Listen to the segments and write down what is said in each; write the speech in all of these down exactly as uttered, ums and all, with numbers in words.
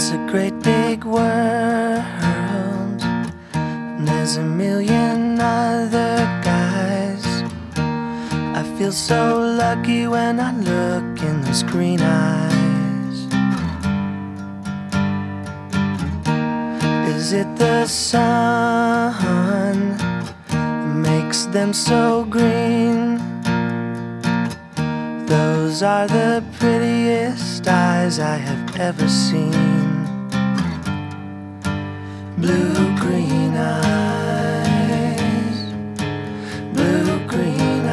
It's a great big world, and there's a million other guys. I feel so lucky when I look in those green eyes. Is it the sun that makes them so green? Those are the prettiest eyes I have ever seen. Blue-green eyes, blue-green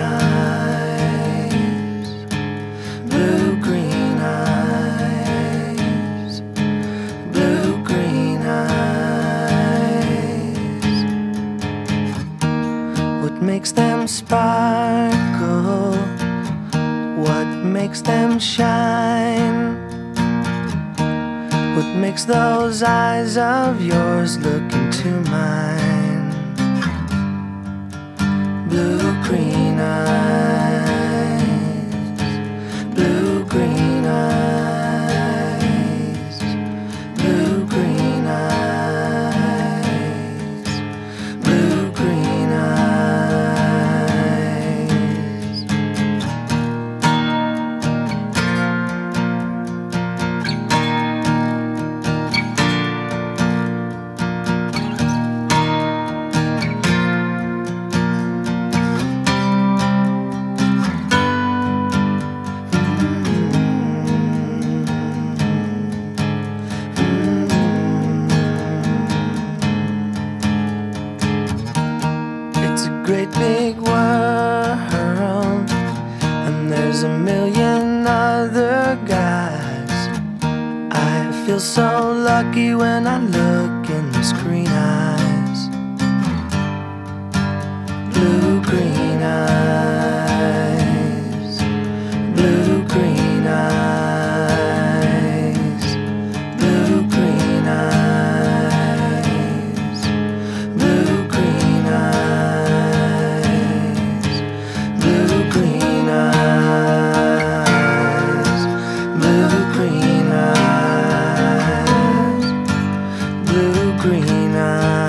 eyes, blue-green eyes, blue-green eyes. What makes them sparkle? What makes them shine? What makes those eyes of yours look into mine? Blue-green eyes, blue-green eyes, blue-green eyes, blue-green eyes. It's a great big world, and there's a million other guys. I feel so lucky when I look in those green eyes. Blue-green eyes, blue-green eyes, blue-green eyes, blue-green eyes, blue-green eyes, blue-green eyes, blue-green eyes.